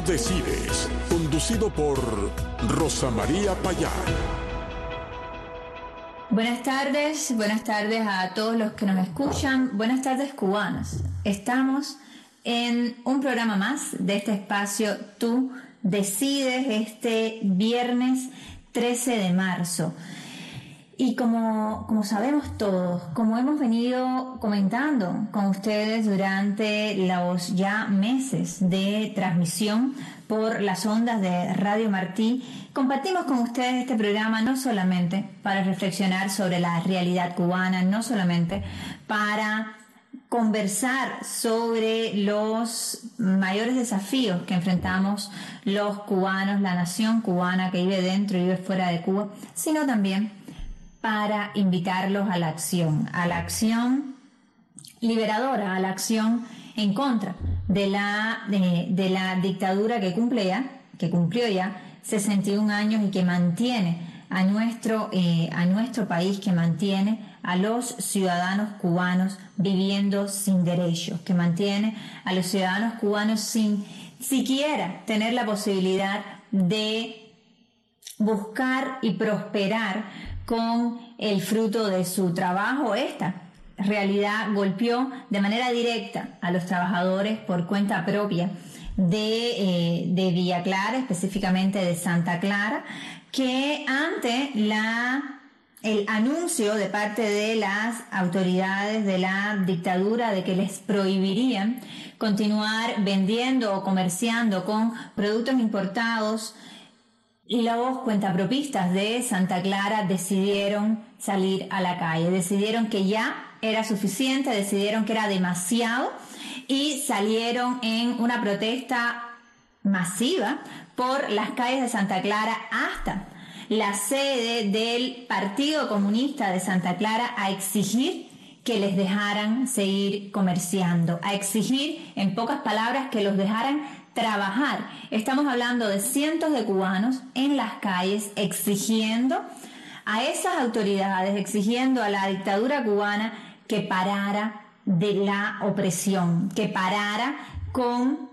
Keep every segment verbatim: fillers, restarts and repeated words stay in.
decides, conducido por Rosa María Payá. Buenas tardes, buenas tardes a todos los que nos escuchan. Buenas tardes, cubanos. Estamos en un programa más de este espacio Tú Decides, este viernes trece de marzo. Y como, como sabemos todos, como hemos venido comentando con ustedes durante los ya meses de transmisión por las ondas de Radio Martí, compartimos con ustedes este programa no solamente para reflexionar sobre la realidad cubana, no solamente para conversar sobre los mayores desafíos que enfrentamos los cubanos, la nación cubana que vive dentro y vive fuera de Cuba, sino también para invitarlos a la acción, a la acción liberadora, a la acción en contra de la, de, de la dictadura que cumple ya, que cumplió ya sesenta y un años y que mantiene a nuestro, eh, a nuestro país, que mantiene a los ciudadanos cubanos viviendo sin derechos, que mantiene a los ciudadanos cubanos sin siquiera tener la posibilidad de buscar y prosperar con el fruto de su trabajo. Esta realidad golpeó de manera directa a los trabajadores por cuenta propia de, eh, de Villa Clara, específicamente de Santa Clara, que ante la, el anuncio de parte de las autoridades de la dictadura de que les prohibirían continuar vendiendo o comerciando con productos importados, los cuentapropistas de Santa Clara decidieron salir a la calle, decidieron que ya era suficiente, decidieron que era demasiado y salieron en una protesta masiva por las calles de Santa Clara hasta la sede del Partido Comunista de Santa Clara a exigir que les dejaran seguir comerciando, a exigir, en pocas palabras, que los dejaran trabajar. Estamos hablando de cientos de cubanos en las calles exigiendo a esas autoridades, exigiendo a la dictadura cubana que parara de la opresión, que parara con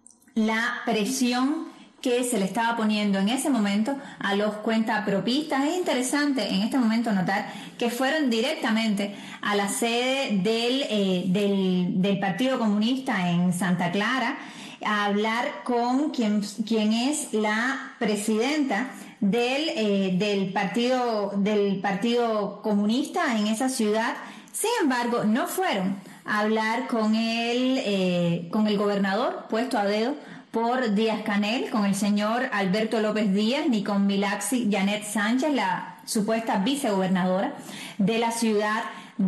la presión que se le estaba poniendo en ese momento a los cuentapropistas. Es interesante en este momento notar que fueron directamente a la sede del, eh, del, del Partido Comunista en Santa Clara a hablar con quien, quien es la presidenta del, eh, del, partido, del Partido Comunista en esa ciudad. Sin embargo, no fueron a hablar con el, eh, con el gobernador puesto a dedo por Díaz-Canel, con el señor Alberto López Díaz, ni con Milaxi Janet Sánchez, la supuesta vicegobernadora de la ciudad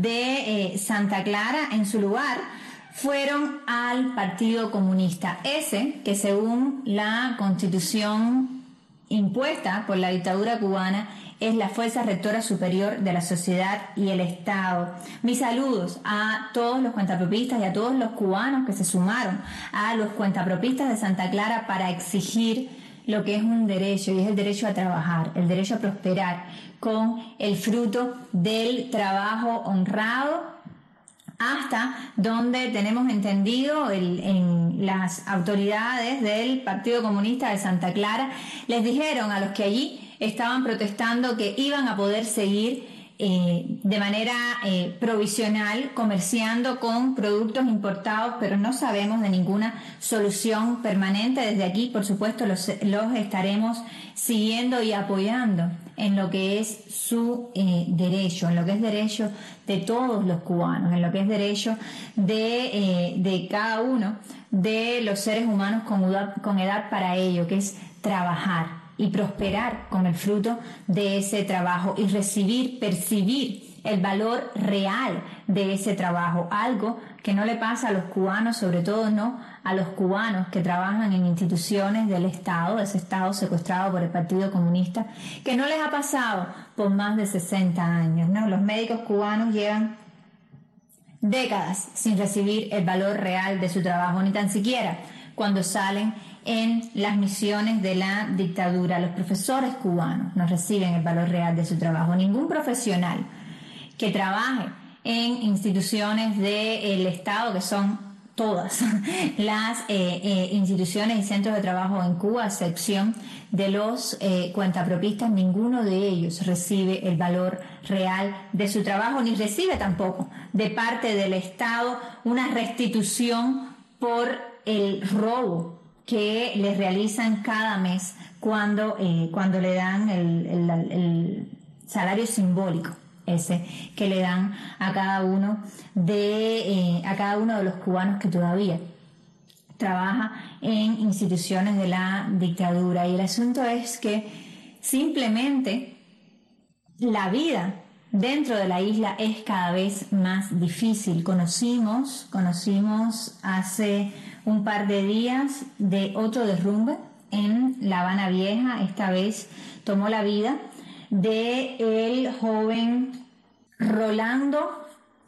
de eh, Santa Clara. En su lugar fueron al Partido Comunista, ese que según la Constitución impuesta por la dictadura cubana es la fuerza rectora superior de la sociedad y el Estado. Mis saludos a todos los cuentapropistas y a todos los cubanos que se sumaron a los cuentapropistas de Santa Clara para exigir lo que es un derecho, y es el derecho a trabajar, el derecho a prosperar con el fruto del trabajo honrado, hasta donde tenemos entendido el, en las autoridades del Partido Comunista de Santa Clara les dijeron a los que allí estaban protestando que iban a poder seguir eh, de manera eh, provisional comerciando con productos importados, pero no sabemos de ninguna solución permanente. Desde aquí, por supuesto, los, los estaremos siguiendo y apoyando en lo que es su eh, derecho, en lo que es derecho de todos los cubanos, en lo que es derecho de, eh, de cada uno de los seres humanos con edad, con edad para ello, que es trabajar y prosperar con el fruto de ese trabajo y recibir, percibir el valor real de ese trabajo, algo que no le pasa a los cubanos, sobre todo no a los cubanos que trabajan en instituciones del Estado, ese Estado secuestrado por el Partido Comunista, que no les ha pasado por más de sesenta años, ¿no? Los médicos cubanos llevan décadas sin recibir el valor real de su trabajo, ni tan siquiera cuando salen en las misiones de la dictadura. Los profesores cubanos no reciben el valor real de su trabajo. Ningún profesional que trabaje en instituciones del Estado, que son todas las eh, eh, instituciones y centros de trabajo en Cuba, a excepción de los eh, cuentapropistas, ninguno de ellos recibe el valor real de su trabajo, ni recibe tampoco de parte del Estado una restitución por el robo que les realizan cada mes cuando, eh, cuando le dan el, el, el salario simbólico ese que le dan a cada uno de eh, a cada uno de los cubanos que todavía trabaja en instituciones de la dictadura. Y el asunto es que simplemente la vida dentro de la isla es cada vez más difícil. Conocimos, conocimos hace un par de días de otro derrumbe en La Habana Vieja. Esta vez tomó la vida de el joven Rolando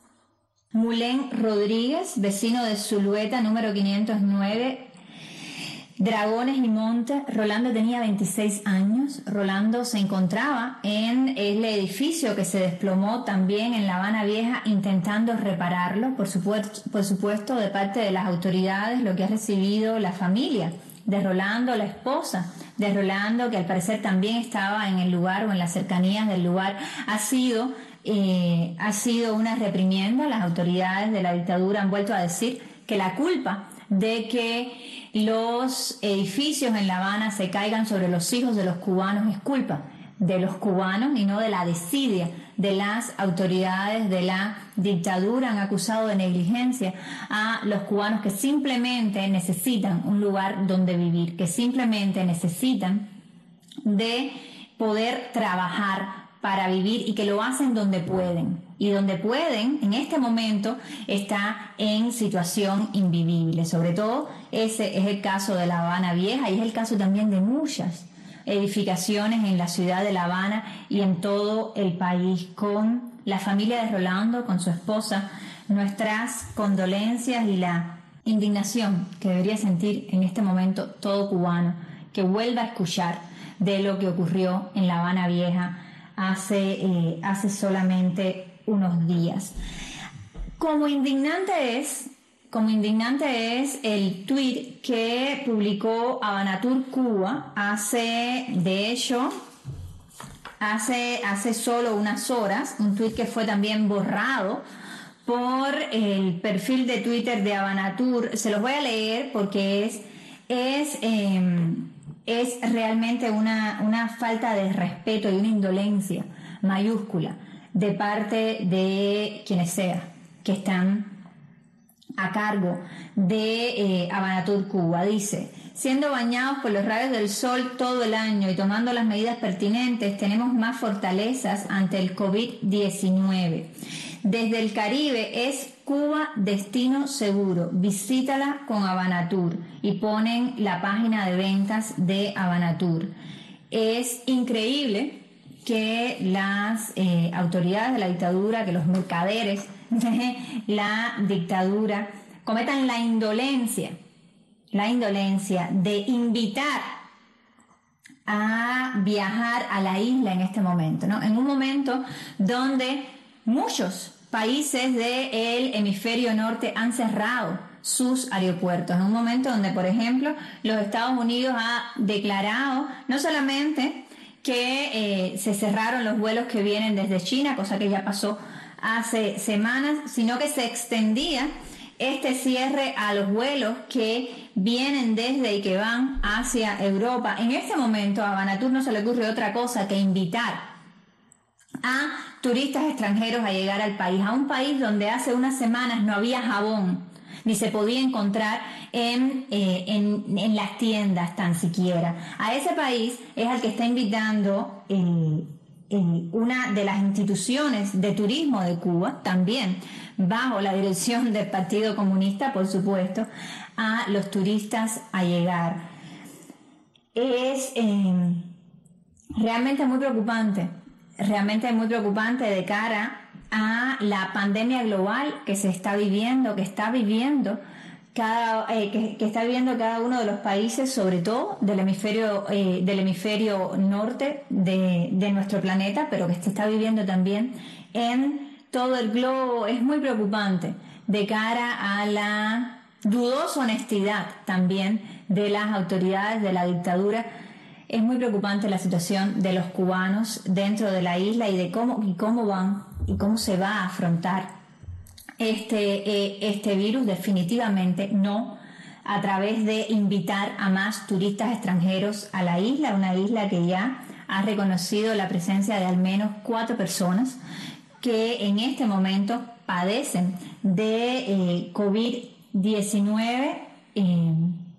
Mulén Rodríguez, vecino de Zulueta, número quinientos nueve, Dragones y Monte. Rolando tenía veintiséis años. Rolando se encontraba en el edificio que se desplomó también en La Habana Vieja, intentando repararlo, por supuesto, por supuesto de parte de las autoridades. Lo que ha recibido la familia de Rolando, la esposa de Rolando, que al parecer también estaba en el lugar o en las cercanías del lugar, ha sido eh, ha sido una reprimienda. Las autoridades de la dictadura han vuelto a decir que la culpa de que los edificios en La Habana se caigan sobre los hijos de los cubanos es culpa de los cubanos y no de la desidia de las autoridades de la dictadura. Han acusado de negligencia a los cubanos que simplemente necesitan un lugar donde vivir, que simplemente necesitan de poder trabajar para vivir y que lo hacen donde pueden. Y donde pueden, en este momento, está en situación invivible. Sobre todo, ese es el caso de La Habana Vieja y es el caso también de muchas edificaciones en la ciudad de La Habana y en todo el país. Con la familia de Rolando, con su esposa, nuestras condolencias y la indignación que debería sentir en este momento todo cubano que vuelva a escuchar de lo que ocurrió en La Habana Vieja hace, eh, hace solamente unos días. Como indignante es, como indignante es el tuit que publicó Habanatur Cuba hace, de hecho, hace, hace solo unas horas, un tuit que fue también borrado por el perfil de Twitter de Habanatur. Se los voy a leer porque es, es, eh, es realmente una, una falta de respeto y una indolencia mayúscula de parte de quienes sea que están a cargo de eh, Habanatur Cuba. Dice: siendo bañados por los rayos del sol todo el año y tomando las medidas pertinentes, tenemos más fortalezas ante el COVID diecinueve. Desde el Caribe es Cuba destino seguro. Visítala con Habanatur. Y ponen la página de ventas de Habanatur. Es increíble que las eh, autoridades de la dictadura, que los mercaderes de la dictadura cometan la indolencia, la indolencia de invitar a viajar a la isla en este momento, ¿no? En un momento donde muchos países del hemisferio norte han cerrado sus aeropuertos, en un momento donde, por ejemplo, los Estados Unidos ha declarado no solamente que eh, se cerraron los vuelos que vienen desde China, cosa que ya pasó hace semanas, sino que se extendía este cierre a los vuelos que vienen desde y que van hacia Europa. En este momento a Habanatur no se le ocurre otra cosa que invitar a turistas extranjeros a llegar al país, a un país donde hace unas semanas no había jabón, ni se podía encontrar en, eh, en, en las tiendas tan siquiera. A ese país es al que está invitando eh, eh, una de las instituciones de turismo de Cuba, también bajo la dirección del Partido Comunista, por supuesto, a los turistas a llegar. Es eh, realmente muy preocupante, realmente muy preocupante de cara a la pandemia global que se está viviendo, que está viviendo cada, eh, que, que está viviendo cada uno de los países, sobre todo del hemisferio eh, del hemisferio norte de, de nuestro planeta, pero que se está viviendo también en todo el globo. Es muy preocupante de cara a la dudosa honestidad también de las autoridades de la dictadura. Es muy preocupante la situación de los cubanos dentro de la isla y de cómo, y cómo van y cómo se va a afrontar este, eh, este virus. Definitivamente no a través de invitar a más turistas extranjeros a la isla, una isla que ya ha reconocido la presencia de al menos cuatro personas que en este momento padecen de eh, COVID diecinueve. Eh,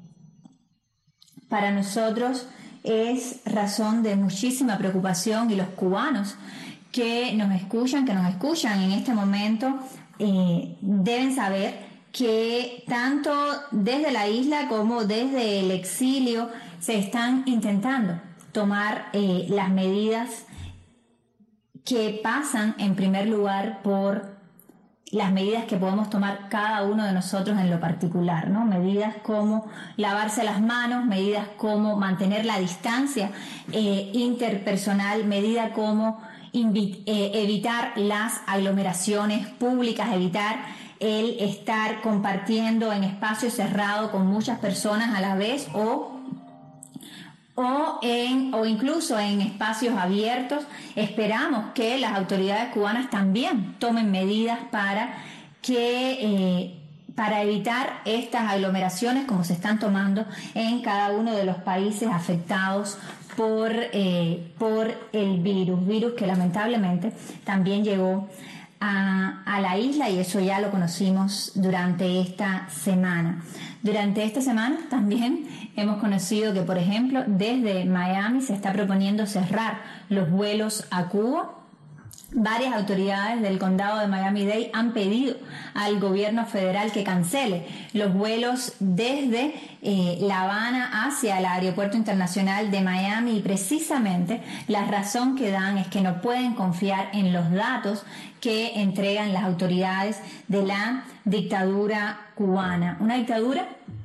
para nosotros es razón de muchísima preocupación, y los cubanos que nos escuchan, que nos escuchan en este momento, eh, deben saber que tanto desde la isla como desde el exilio se están intentando tomar eh, las medidas que pasan en primer lugar por las medidas que podemos tomar cada uno de nosotros en lo particular, ¿no? Medidas como lavarse las manos, medidas como mantener la distancia eh, interpersonal, medidas como invi- eh, evitar las aglomeraciones públicas, evitar el estar compartiendo en espacios cerrados con muchas personas a la vez, o O, en, o incluso en espacios abiertos. Esperamos que las autoridades cubanas también tomen medidas para que eh, para evitar estas aglomeraciones como se están tomando en cada uno de los países afectados por, eh, por el virus, virus que lamentablemente también llegó a, a la isla, y eso ya lo conocimos durante esta semana. Durante esta semana también hemos conocido que, por ejemplo, desde Miami se está proponiendo cerrar los vuelos a Cuba. Varias autoridades del condado de Miami-Dade han pedido al gobierno federal que cancele los vuelos desde eh, La Habana hacia el aeropuerto internacional de Miami, y precisamente la razón que dan es que no pueden confiar en los datos que entregan las autoridades de la dictadura cubana. Una dictadura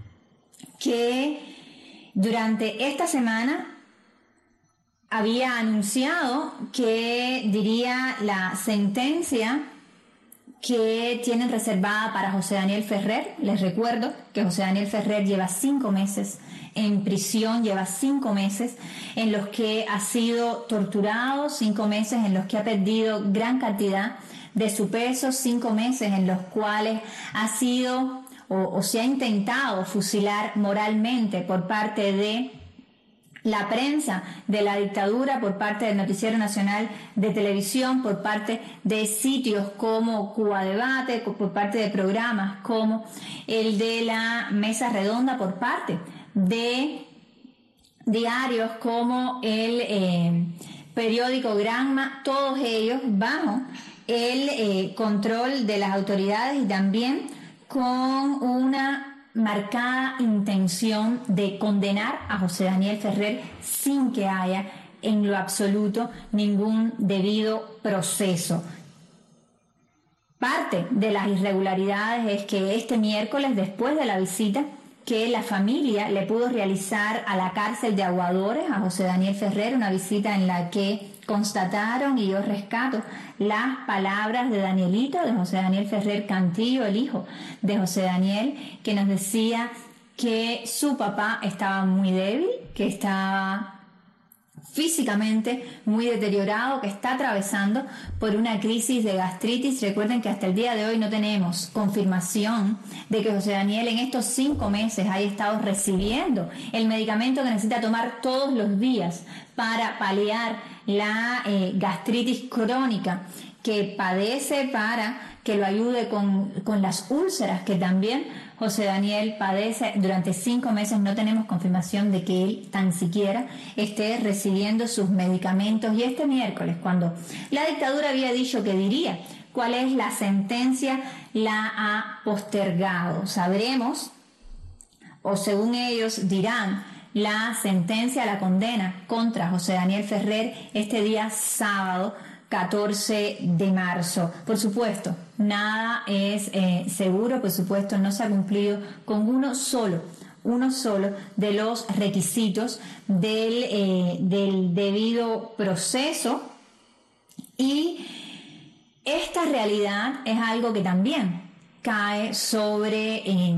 que durante esta semana había anunciado que diría la sentencia que tienen reservada para José Daniel Ferrer. Les recuerdo que José Daniel Ferrer lleva cinco meses en prisión, lleva cinco meses en los que ha sido torturado, cinco meses en los que ha perdido gran cantidad de su peso, cinco meses en los cuales ha sido o, o se ha intentado fusilar moralmente por parte de la prensa de la dictadura, por parte del Noticiero Nacional de Televisión, por parte de sitios como Cuba Debate, por parte de programas como el de la Mesa Redonda, por parte de diarios como el eh, periódico Granma, todos ellos bajo el eh, control de las autoridades y también con una marcada intención de condenar a José Daniel Ferrer sin que haya en lo absoluto ningún debido proceso. Parte de las irregularidades es que este miércoles, después de la visita que la familia le pudo realizar a la cárcel de Aguadores a José Daniel Ferrer, una visita en la que constataron, y yo rescato las palabras de Danielito, de José Daniel Ferrer Cantillo, el hijo de José Daniel, que nos decía que su papá estaba muy débil, que estaba físicamente muy deteriorado, que está atravesando por una crisis de gastritis. Recuerden que hasta el día de hoy no tenemos confirmación de que José Daniel en estos cinco meses haya estado recibiendo el medicamento que necesita tomar todos los días para paliar la eh, gastritis crónica que padece, para que lo ayude con, con las úlceras que también José Daniel padece. Durante cinco meses no tenemos confirmación de que él tan siquiera esté recibiendo sus medicamentos. Y este miércoles, cuando la dictadura había dicho que diría cuál es la sentencia, la ha postergado. Sabremos, o según ellos dirán, la sentencia, la condena contra José Daniel Ferrer este día sábado catorce de marzo. Por supuesto, nada es eh, seguro, por supuesto, no se ha cumplido con uno solo, uno solo de los requisitos del, eh, del debido proceso, y esta realidad es algo que también cae sobre, eh,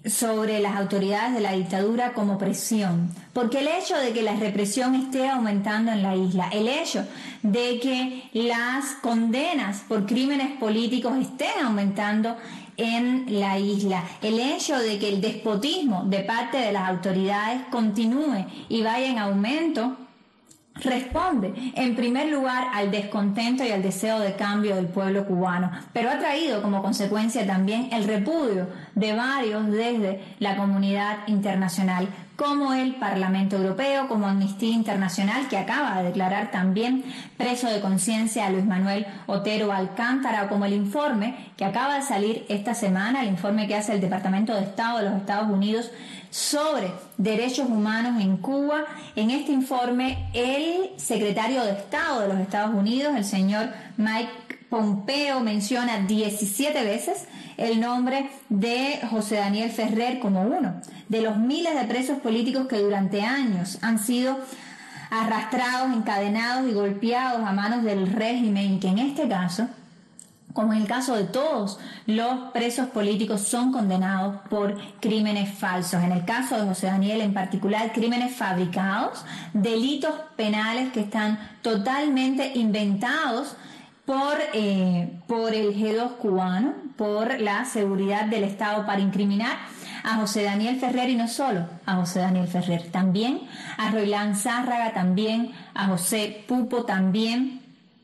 sobre las autoridades de la dictadura como presión, porque el hecho de que la represión esté aumentando en la isla, el hecho de que las condenas por crímenes políticos estén aumentando en la isla, el hecho de que el despotismo de parte de las autoridades continúe y vaya en aumento, responde en primer lugar al descontento y al deseo de cambio del pueblo cubano, pero ha traído como consecuencia también el repudio de varios desde la comunidad internacional, como el Parlamento Europeo, como Amnistía Internacional, que acaba de declarar también preso de conciencia a Luis Manuel Otero Alcántara, o como el informe que acaba de salir esta semana, el informe que hace el Departamento de Estado de los Estados Unidos sobre derechos humanos en Cuba. En este informe, el secretario de Estado de los Estados Unidos, el señor Mike Pompeo, menciona diecisiete veces el nombre de José Daniel Ferrer como uno de los miles de presos políticos que durante años han sido arrastrados, encadenados y golpeados a manos del régimen, y que en este caso, como en el caso de todos los presos políticos, son condenados por crímenes falsos. En el caso de José Daniel en particular, crímenes fabricados, delitos penales que están totalmente inventados por, eh, por el G dos cubano, por la seguridad del Estado, para incriminar a José Daniel Ferrer, y no solo a José Daniel Ferrer, también a Roilán Zárraga, también a José Pupo, también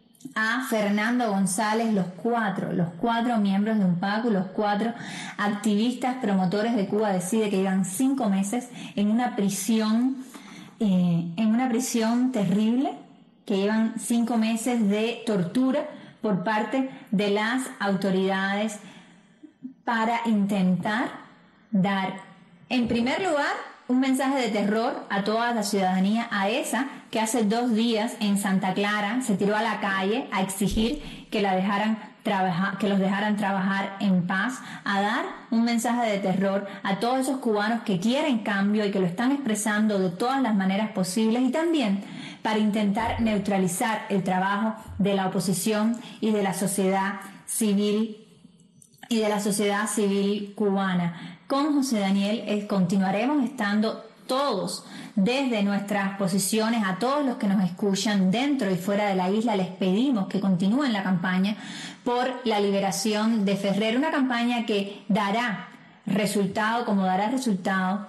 a Fernando González, los cuatro, los cuatro miembros de UNPACU, los cuatro activistas promotores de Cuba Decide, que llevan cinco meses en una prisión, eh, en una prisión terrible, que llevan cinco meses de tortura por parte de las autoridades para intentar dar, en primer lugar, un mensaje de terror a toda la ciudadanía, a esa que hace dos días en Santa Clara se tiró a la calle a exigir que la dejaran trabajar, que los dejaran trabajar en paz, a dar un mensaje de terror a todos esos cubanos que quieren cambio y que lo están expresando de todas las maneras posibles, y también para intentar neutralizar el trabajo de la oposición y de la sociedad civil y de la sociedad civil cubana. Con José Daniel eh, continuaremos estando todos desde nuestras posiciones. A todos los que nos escuchan dentro y fuera de la isla les pedimos que continúen la campaña por la liberación de Ferrer, una campaña que dará resultado, como dará resultado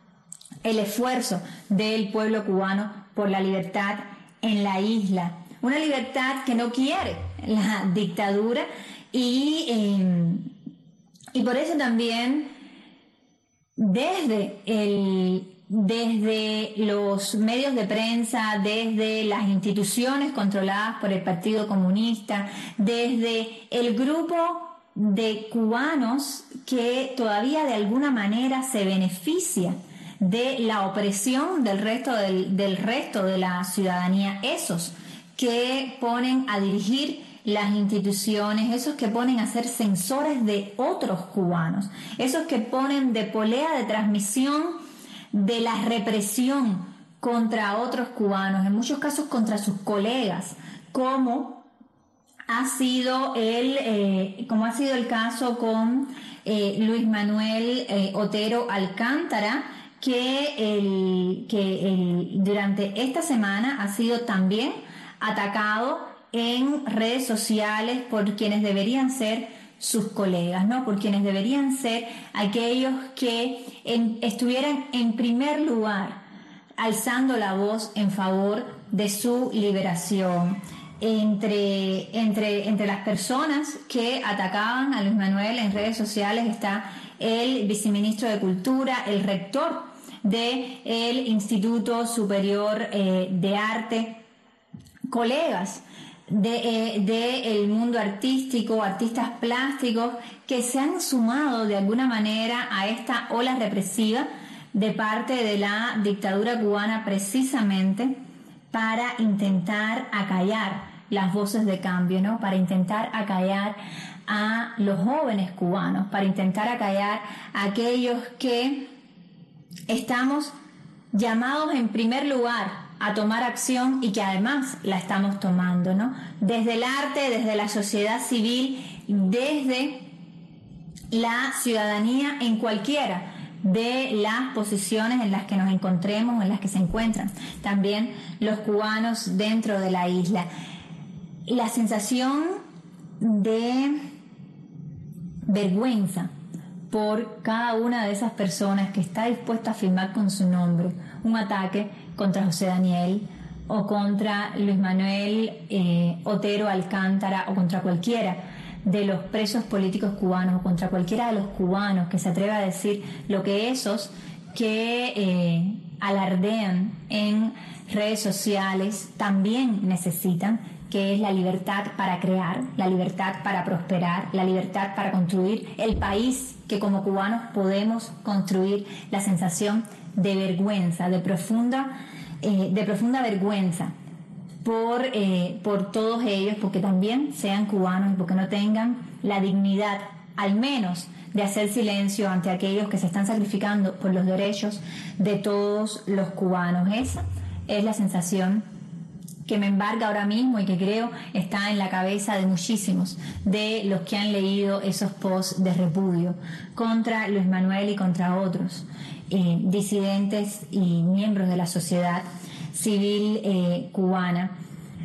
el esfuerzo del pueblo cubano por la libertad en la isla, una libertad que no quiere la dictadura, y, eh, y por eso también desde el desde los medios de prensa, desde las instituciones controladas por el Partido Comunista, desde el grupo de cubanos que todavía de alguna manera se beneficia de la opresión del resto del, del resto de la ciudadanía, esos que ponen a dirigir las instituciones, esos que ponen a ser censores de otros cubanos, esos que ponen de polea de transmisión de la represión contra otros cubanos, en muchos casos contra sus colegas, como ha sido el, eh, como ha sido el caso con eh, Luis Manuel eh, Otero Alcántara, que, el, que el, durante esta semana ha sido también atacado en redes sociales por quienes deberían ser sus colegas, ¿no? Por quienes deberían ser aquellos que en, estuvieran en primer lugar alzando la voz en favor de su liberación. Entre, entre, entre las personas que atacaban a Luis Manuel en redes sociales está el viceministro de Cultura, el rector del Instituto Superior eh, de Arte, colegas de, eh, de el mundo artístico, artistas plásticos que se han sumado de alguna manera a esta ola represiva de parte de la dictadura cubana, precisamente para intentar acallar las voces de cambio, ¿no? Para intentar acallar a los jóvenes cubanos, para intentar acallar a aquellos que estamos llamados en primer lugar a tomar acción y que además la estamos tomando, ¿no? Desde el arte, desde la sociedad civil, desde la ciudadanía en cualquiera de las posiciones en las que nos encontremos o en las que se encuentran también los cubanos dentro de la isla. La sensación de vergüenza por cada una de esas personas que está dispuesta a firmar con su nombre un ataque contra José Daniel o contra Luis Manuel eh, Otero Alcántara o contra cualquiera de los presos políticos cubanos o contra cualquiera de los cubanos que se atreva a decir lo que esos que eh, alardean en redes sociales también necesitan, que es la libertad para crear, la libertad para prosperar, la libertad para construir el país que como cubanos podemos construir. La sensación de vergüenza, de profunda, eh, de profunda vergüenza por, eh, por todos ellos, porque también sean cubanos y porque no tengan la dignidad, al menos, de hacer silencio ante aquellos que se están sacrificando por los derechos de todos los cubanos. Esa es la sensación que me embarga ahora mismo y que creo está en la cabeza de muchísimos de los que han leído esos posts de repudio contra Luis Manuel y contra otros eh, disidentes y miembros de la sociedad civil eh, cubana.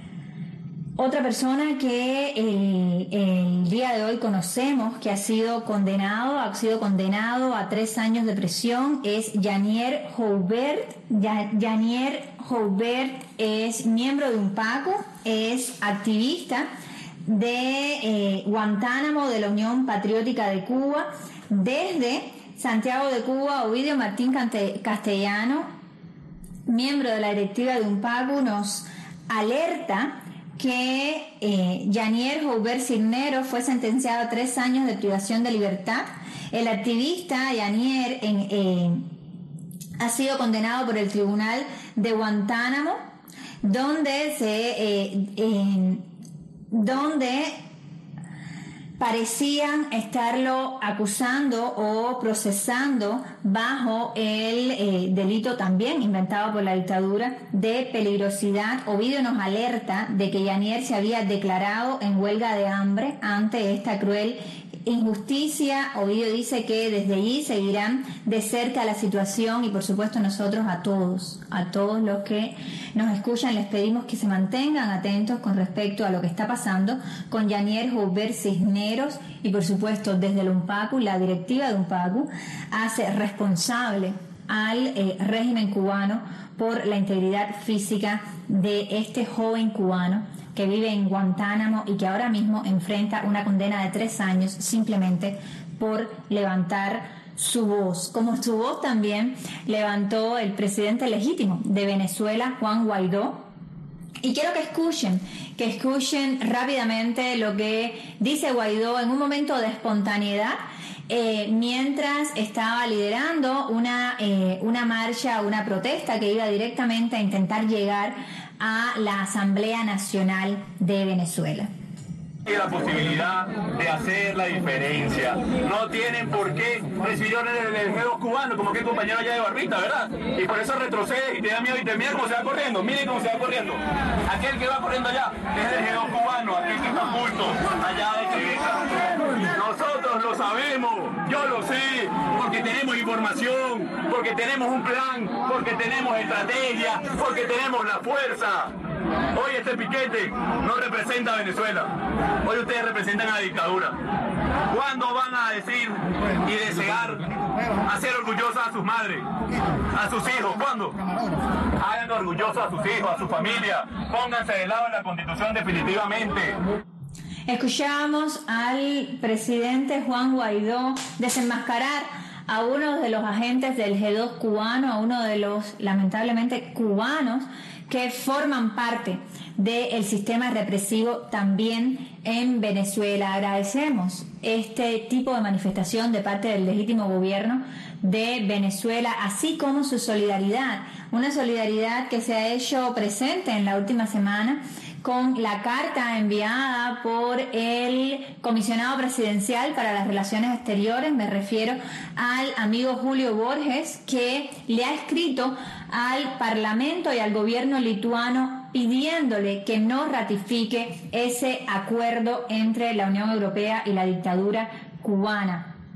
Otra persona que el, el día de hoy conocemos que ha sido condenado, ha sido condenado a tres años de prisión es Yanier Joubert. Yanier Joubert es miembro de UNPACU, es activista de eh, Guantánamo de la Unión Patriótica de Cuba. Desde Santiago de Cuba, Ovidio Martín Castellano, miembro de la directiva de UNPACU, nos alerta que eh, Yanier Joubert Cisneros fue sentenciado a tres años de privación de libertad. El activista Yanier en, eh, ha sido condenado por el Tribunal de Guantánamo, donde se eh, eh, donde parecían estarlo acusando o procesando bajo el eh, delito también inventado por la dictadura de peligrosidad. Ovidio nos alerta de que Yanier se había declarado en huelga de hambre ante esta cruel injusticia. Ovidio dice que desde allí seguirán de cerca la situación y por supuesto nosotros a todos, a todos los que nos escuchan les pedimos que se mantengan atentos con respecto a lo que está pasando con Yanier Joubert Cisneros y por supuesto desde el UNPACU, la directiva de UNPACU hace responsable al eh, régimen cubano por la integridad física de este joven cubano que vive en Guantánamo y que ahora mismo enfrenta una condena de tres años simplemente por levantar su voz, como su voz también levantó el presidente legítimo de Venezuela, Juan Guaidó. Y quiero que escuchen, que escuchen rápidamente lo que dice Guaidó en un momento de espontaneidad, eh, mientras estaba liderando una, eh, una marcha, una protesta que iba directamente a intentar llegar a la Asamblea Nacional de Venezuela. La posibilidad de hacer la diferencia. No tienen por qué recibir órdenes del G dos cubano, como que el compañero allá de barbita, ¿verdad? Y por eso retrocede y te da miedo y te mira cómo se va corriendo. Miren cómo se va corriendo. Aquel que va corriendo allá es el G dos cubano, aquel que está oculto allá de Quebec. Nosotros lo sabemos, yo lo sé, porque tenemos información, porque tenemos un plan, porque tenemos estrategia, porque tenemos la fuerza. Hoy este piquete no representa a Venezuela. Hoy ustedes representan a la dictadura. ¿Cuándo van a decir y desear hacer orgullosos a sus madres, a sus hijos? ¿Cuándo? Hagan orgullosos a sus hijos, a su familia. Pónganse de lado en la Constitución definitivamente. Escuchamos al presidente Juan Guaidó desenmascarar a uno de los agentes del G dos cubano, a uno de los lamentablemente cubanos que forman parte del sistema represivo también en Venezuela. Agradecemos este tipo de manifestación de parte del legítimo gobierno de Venezuela, así como su solidaridad, una solidaridad que se ha hecho presente en la última semana con la carta enviada por el comisionado presidencial para las relaciones exteriores, me refiero al amigo Julio Borges, que le ha escrito al Parlamento y al gobierno lituano pidiéndole que no ratifique ese acuerdo entre la Unión Europea y la dictadura cubana.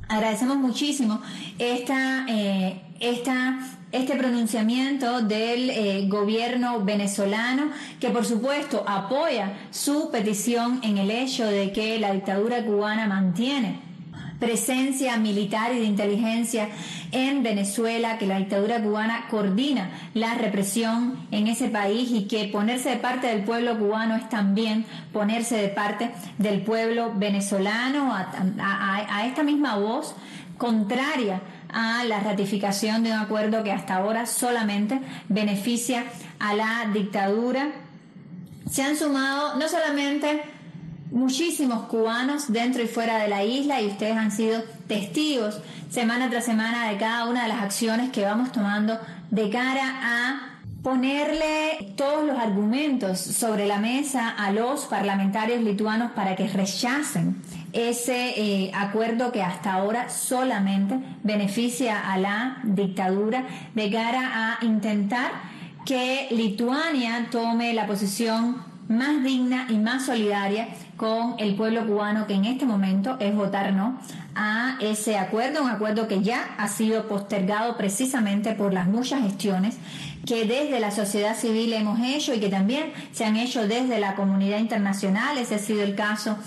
Agradecemos muchísimo esta, eh, esta, este pronunciamiento del eh, gobierno venezolano, que por supuesto apoya su petición en el hecho de que la dictadura cubana mantiene presencia militar y de inteligencia en Venezuela, que la dictadura cubana coordina la represión en ese país y que ponerse de parte del pueblo cubano es también ponerse de parte del pueblo venezolano, a, a, a esta misma voz contraria a la ratificación de un acuerdo que hasta ahora solamente beneficia a la dictadura. Se han sumado no solamente muchísimos cubanos dentro y fuera de la isla, y ustedes han sido testigos semana tras semana de cada una de las acciones que vamos tomando de cara a ponerle todos los argumentos sobre la mesa a los parlamentarios lituanos para que rechacen ese eh, acuerdo que hasta ahora solamente beneficia a la dictadura, de cara a intentar que Lituania tome la posición más digna y más solidaria con el pueblo cubano, que en este momento es votar no a ese acuerdo, un acuerdo que ya ha sido postergado precisamente por las muchas gestiones que desde la sociedad civil hemos hecho y que también se han hecho desde la comunidad internacional. Ese ha sido el caso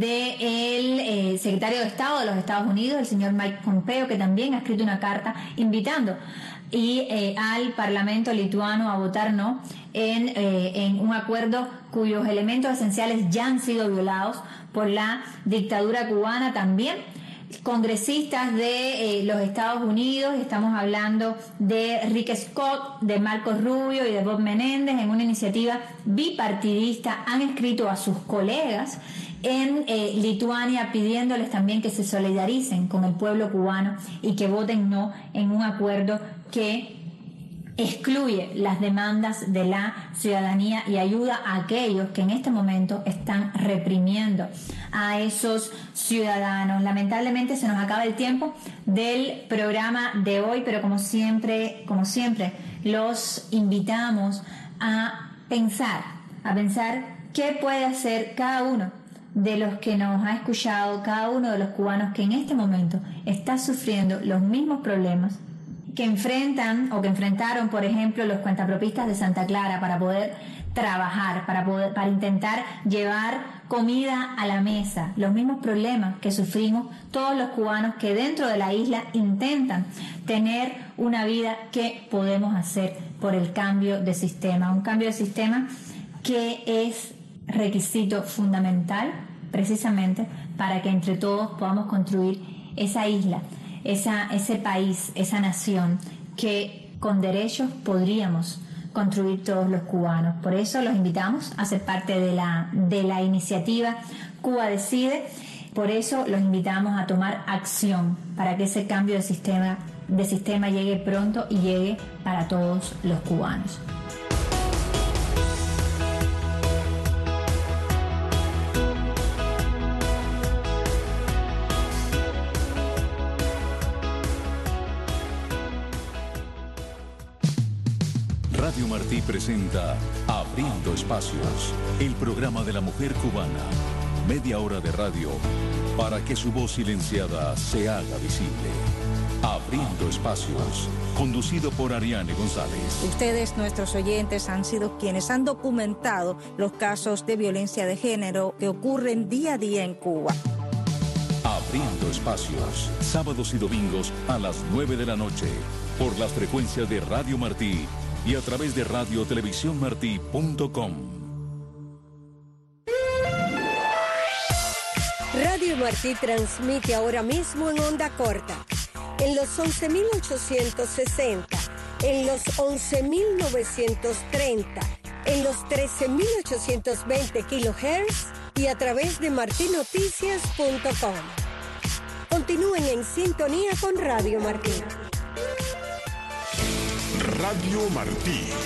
del eh, secretario de Estado de los Estados Unidos, el señor Mike Pompeo, que también ha escrito una carta invitando y eh, al Parlamento lituano a votar no en, eh, en un acuerdo cuyos elementos esenciales ya han sido violados por la dictadura cubana. También congresistas de eh, los Estados Unidos, estamos hablando de Rick Scott, de Marcos Rubio y de Bob Menéndez, en una iniciativa bipartidista han escrito a sus colegas en eh, Lituania pidiéndoles también que se solidaricen con el pueblo cubano y que voten no en un acuerdo que excluye las demandas de la ciudadanía y ayuda a aquellos que en este momento están reprimiendo a esos ciudadanos. Lamentablemente se nos acaba el tiempo del programa de hoy, pero como siempre, como siempre, los invitamos a pensar, a pensar qué puede hacer cada uno de los que nos ha escuchado, cada uno de los cubanos que en este momento está sufriendo los mismos problemas que enfrentan o que enfrentaron, por ejemplo, los cuentapropistas de Santa Clara para poder trabajar, para poder, para intentar llevar comida a la mesa, los mismos problemas que sufrimos todos los cubanos que dentro de la isla intentan tener una vida. Que podemos hacer por el cambio de sistema, un cambio de sistema que es requisito fundamental precisamente para que entre todos podamos construir esa isla, esa, ese país, esa nación que con derechos podríamos construir todos los cubanos. Por eso los invitamos a ser parte de la, de la iniciativa Cuba Decide. Por eso los invitamos a tomar acción para que ese cambio de sistema, de sistema llegue pronto y llegue para todos los cubanos. Radio Martí presenta Abriendo Espacios, el programa de la mujer cubana. Media hora de radio para que su voz silenciada se haga visible. Abriendo Espacios, conducido por Ariane González. Ustedes, nuestros oyentes, han sido quienes han documentado los casos de violencia de género que ocurren día a día en Cuba. Abriendo Espacios, sábados y domingos a las nueve de la noche, por las frecuencias de Radio Martí y a través de radio televisión martí punto com. Radio Martí transmite ahora mismo en onda corta, en los once mil ochocientos sesenta, en los once mil novecientos treinta, en los trece mil ochocientos veinte kilohertz y a través de martí noticias punto com. Continúen en sintonía con Radio Martí. Radio Martí.